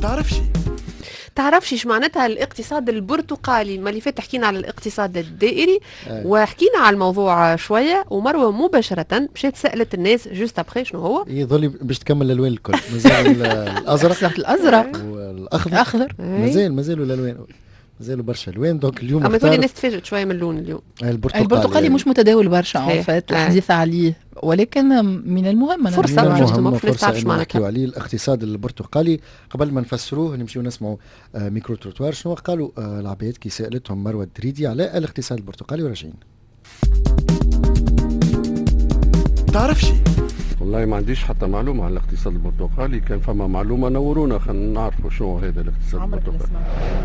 تعرفش ايش معناتها الاقتصاد البرتقالي؟ ما اللي فات حكينا على الاقتصاد الدائري وحكينا على الموضوع شويه، ومروه مباشره مشات سالت الناس جوست ابخي شنو هو يظل باش تكمل الالوان الكل. مازال الازرق والاخضر مازالوا الالوان، مازالوا برشا الوان. دونك اليوم اما تولي الناس تفاجئت شويه من اللون اليوم. البرتقالي مش متداول برشا الحديث عليه، ولكن من المهم فرصه نحكيو عليه الاقتصاد البرتقالي. قبل ما نفسروه نمشيو نسمعوا ميكرو تروتوار شنو قالوا العباد كي سالتهم مروه الدريدي على الاقتصاد البرتقالي وراجعين. تعرفش والله ما عنديش حتى معلومه على الاقتصاد البرتقالي. كان فما معلومه نورونا خلينا نعرفوا شنو هذا الاقتصاد البرتقالي.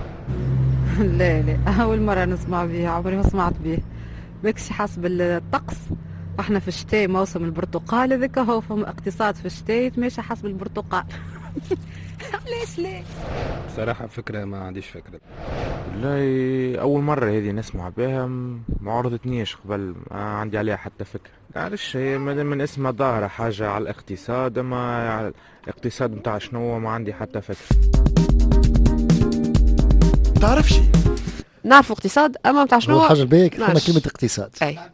لا أول مرة نسمع به، عمري ما سمعت به. بكش حسب الطقس، احنا في الشتاء موسم البرتقال هذاك هو، فما اقتصاد في الشتاء ماشي حسب البرتقال. ليش ليه؟ صراحة فكرة ما عنديش فكرة. والله أول مرة هذه نسمع بها، ما عرضتنيش قبل، ما عندي عليها حتى فكرة. معلش هي من اسمها ظاهرة حاجة على الاقتصاد، أما على الاقتصاد متاع شنو ما عندي حتى فكرة. تعرفش نعرفوا اقتصاد اما متاع شنو حاجه الباهيه كما كلمه اقتصاد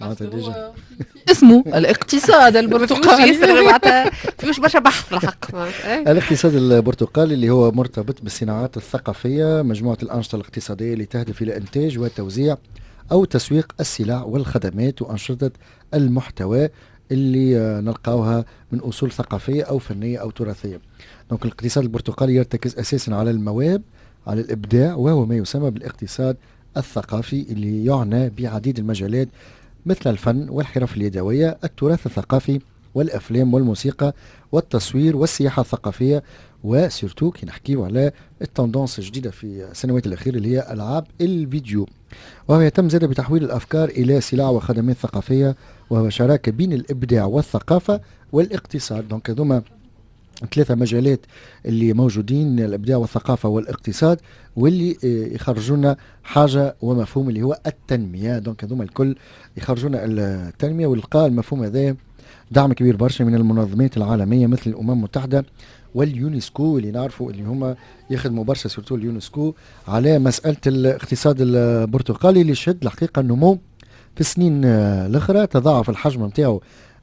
اسمه الاقتصاد البرتقالي معناتها فيش برشا بحث الحق. الاقتصاد البرتقالي اللي هو مرتبط بالصناعات الثقافيه، مجموعه الانشطه الاقتصاديه اللي تهدف الى انتاج وتوزيع او تسويق السلع والخدمات وانشطه المحتوى اللي نلقاوها من اصول ثقافيه او فنيه او تراثيه. دونك الاقتصاد البرتقالي يرتكز اساسا على المواهب، على الابداع، وهو ما يسمى بالاقتصاد الثقافي اللي يعنى بعديد المجالات مثل الفن والحرف اليدويه، التراث الثقافي والافلام والموسيقى والتصوير والسياحه الثقافيه، وسيرتو كي نحكيو على التندونس الجديده في السنوات الاخيره اللي هي العاب الفيديو. وهو يتم زاد بتحويل الافكار الى سلع وخدمات ثقافيه، وهو شراكه بين الابداع والثقافه والاقتصاد. دونك هذوما ثلاثة مجالات اللي موجودين، الإبداع والثقافة والاقتصاد، واللي يخرجونا حاجة ومفهوم اللي هو التنمية. دونك هذوما الكل يخرجونا التنمية، ويلقى المفهوم هذا دعم كبير برشا من المنظمات العالمية مثل الأمم المتحدة واليونسكو، اللي نعرفوا اللي هما يخدموا برشا سورتو اليونسكو على مسألة الاقتصاد البرتقالي اللي شهد الحقيقة النمو في السنين الأخرى. تضاعف الحجم نتاعو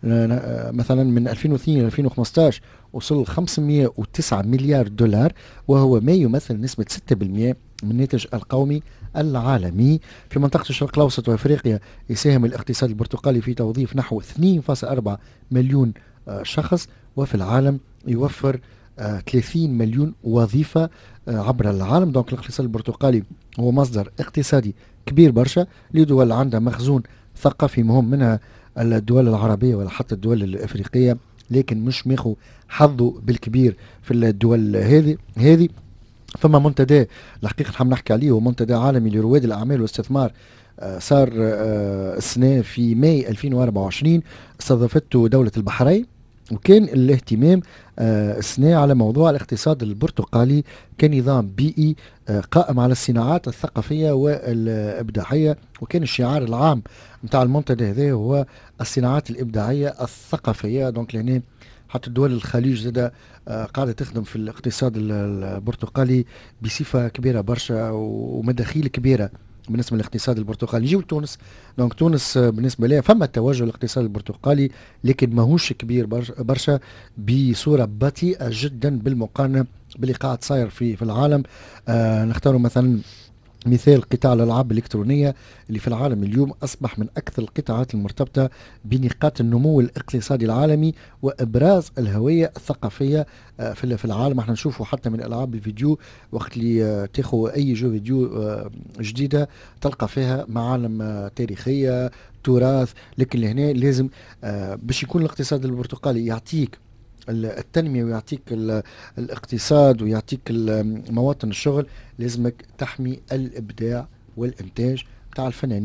مثلا من 2002 إلى 2015 وصل 509 مليار دولار، وهو ما يمثل نسبة 6% من الناتج القومي العالمي. في منطقة الشرق الأوسط وأفريقيا يساهم الاقتصاد البرتقالي في توظيف نحو 2.4 مليون شخص، وفي العالم يوفر 30 مليون وظيفة عبر العالم. دونك الاقتصاد البرتقالي هو مصدر اقتصادي كبير برشا لدول عندها مخزون ثقافي مهم، منها الدول العربية ولا حتى الدول الأفريقية، لكن مش ماخو حظه بالكبير في الدول هذه. فما منتدى الحقيقة نحب نحكي عليه، هو منتدى عالمي لرواد الأعمال والاستثمار، صار السنة في ماي 2024، استضافته دولة البحرين، وكان الاهتمام السنة على موضوع الاقتصاد البرتقالي كنظام بيئي قائم على الصناعات الثقافية والإبداعية. وكان الشعار العام متاع المنتدى هذا هو الصناعات الإبداعية الثقافية. دونك لهنا حتى الدول الخليج زادة قاعدة تخدم في الاقتصاد البرتقالي بصفة كبيرة برشا ومداخيل كبيرة بالنسبة للاقتصاد البرتقالي. نجيو لتونس. دونك تونس بالنسبة لها فما توجه الاقتصاد البرتقالي، لكن ماهوش كبير برشا، بصورة بطيئة جدا بالمقارنة باللي قاعد صاير في العالم. نختاروا مثلا مثال قطاع الألعاب الإلكترونية اللي في العالم اليوم أصبح من أكثر القطاعات المرتبطة بنقاط النمو الاقتصادي العالمي وإبراز الهوية الثقافية في العالم. احنا نشوفوا حتى من ألعاب الفيديو وقت اللي تاخذ أي جو فيديو جديدة تلقى فيها معالم تاريخية، تراث. لكن لهنا لازم باش يكون الاقتصاد البرتقالي يعطيك التنمية ويعطيك الاقتصاد ويعطيك مواطن الشغل، لازمك تحمي الإبداع والإنتاج بتاع الفنانين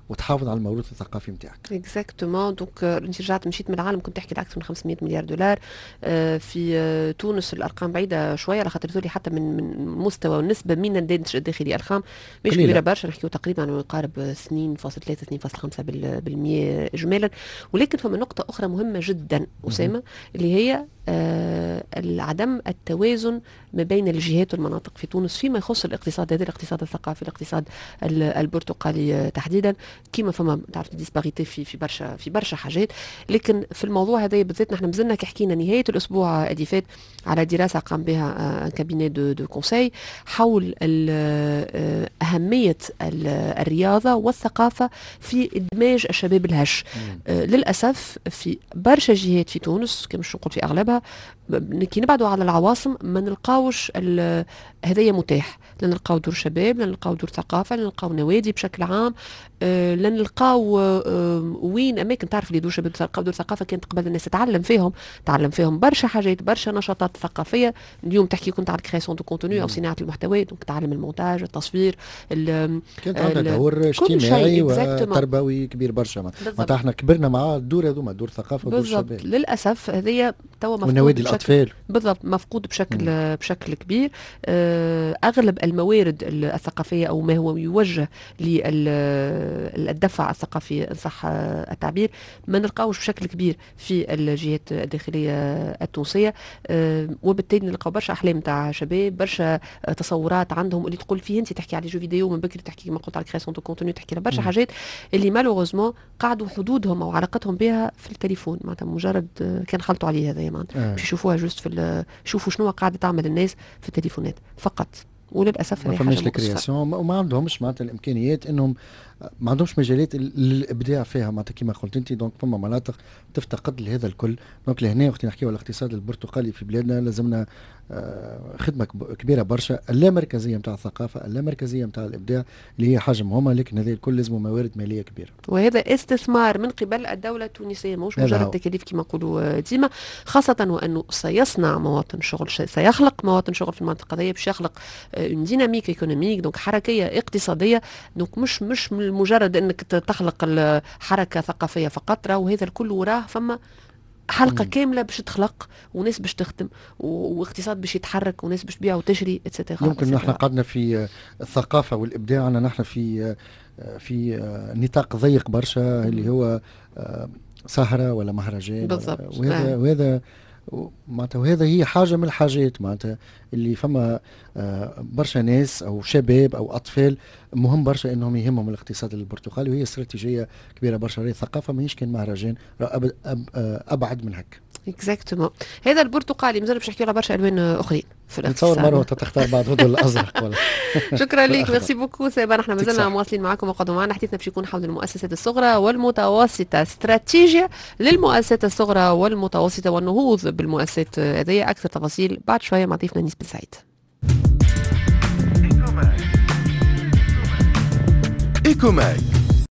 وتحافظ على الموروث الثقافي نتاعك. اكزاكتومون. دونك انت رجعت مشيت من العالم كنت تحكي اكثر من 500 مليار دولار. في تونس الارقام بعيده شويه على خاطر تولي حتى من مستوى والنسبه من الناتج الداخلي الخام مش كبيره برشا، نحكيو تقريبا عن يقارب 2.3 2.5% اجمالا. ولكن فما نقطه اخرى مهمه جدا اسامه اللي هي عدم التوازن ما بين الجهات والمناطق في تونس فيما يخص الاقتصاد، هذا الاقتصاد الثقافي، الاقتصاد البرتقالي تحديدا. كيما فما تعرف ديسباريتي في برشا حاجات، لكن في الموضوع هذا بالذات نحن مازلنا حكينا نهايه الاسبوع اللي فات على دراسه قام بها كابيني دو كونساي حول اهميه الرياضه والثقافه في ادماج الشباب الهش. للاسف في برشا جهات في تونس كما مش نقول في اغلبها كي نبعدوا على العواصم ما نلقاوش هذايا متاح، لا نلقاو دور شباب، لا نلقاو دور ثقافه، لا نلقاو نوادي بشكل عام، لا نلقاو وين اماكن تعرف اللي دور شباب تلقاو دور ثقافه كانت قبل الناس تعلم فيهم برشا حاجات، برشا نشاطات ثقافيه. اليوم تحكي كنت على الكرياسيون دو كونتوني او صناعه المحتوى، دونك تعلم المونتاج، التصوير، كانت عندها دور اجتماعي وتربوي كبير برشا. معناتها احنا كبرنا مع الدور هذوما، دور ثقافه ودور شباب. للاسف هذيا توا مفقود ونوادي الاطفال بالضبط مفقود بشكل كبير. اغلب الموارد الثقافيه او ما هو يوجه للدفع الثقافي ان صح التعبير ما نلقاوش بشكل كبير في الجهات الداخليه التونسيه. وبالتالي نلقاو برشا احلام تاع شباب، برشا تصورات عندهم اللي تقول فيه انت تحكي على جو فيديو من بكري، تحكي كما قلت على كرياسيون دو كونتوني، تحكي على برشا حاجات اللي مالوغوزمون قعدوا حدودهم او علاقتهم بها في التليفون. معناتها مجرد كان خلطوا عليه هذا معناتها باش يشوفوها جوست شوفوا شنو قاعده تعمل الناس في التليفونات فقط. وللاسف ما فماش الكرياسيون وما عندهمش معناتها الامكانيات انهم ما عندهمش مجالات للابداع فيها. معناتها كما قلت انت دونك فما مناطق تفتقد لهذا الكل. دونك لهنا وقت نحكيو على الاقتصاد البرتقالي في بلادنا لازمنا خدمه كبيره برشا، اللامركزيه نتاع الثقافه، اللامركزيه نتاع الابداع اللي هي حاجه مهمه، لكن هذا الكل لازم موارد ماليه كبيره. وهذا استثمار من قبل الدوله التونسيه، مش مجرد تكاليف كما نقولوا ديما، خاصه وانه سيصنع مواطن شغل، سيخلق مواطن شغل في المنطقه هذه، باش يخلق اون ديناميك ايكونوميك، دونك حركيه اقتصاديه. دونك مش مجرد انك تخلق الحركه ثقافيه فقط، راهو هذا الكل وراه فما حلقه كامله باش تخلق، وناس باش تخدم، واقتصاد باش يتحرك، وناس باش تبيع وتشري اتسيتيرا. يمكن نحن قعدنا في الثقافه والابداع نحن في نطاق ضيق برشا اللي هو سهره ولا مهرجان بالضبط. وهذا معناتها وهذا هي حاجه من الحاجات معناتها اللي فما برشا ناس او شباب او اطفال مهم برشا انهم يهمهم الاقتصاد البرتقالي، وهي استراتيجيه كبيره برشا. الثقافه ماهيش كان مهرجان، ابعد من هكا. اكزاكتومون. هذا البرتقالي مازال باش نحكيو على برشا الوان اخرين في الاقتصاد. نتصور مروه تختار بعض هذول الازرق ولا شكرا لك، ميرسي بوكو سيبا. نحن مازلنا مواصلين معكم وقعدوا معنا. حديثنا باش يكون حول المؤسسات الصغرى والمتوسطه، استراتيجيه للمؤسسات الصغرى والمتوسطه والنهوض بالمؤسسات هذه. اكثر تفاصيل بعد شويه مع ضيفنا نيس بن سعيد. إيكوماك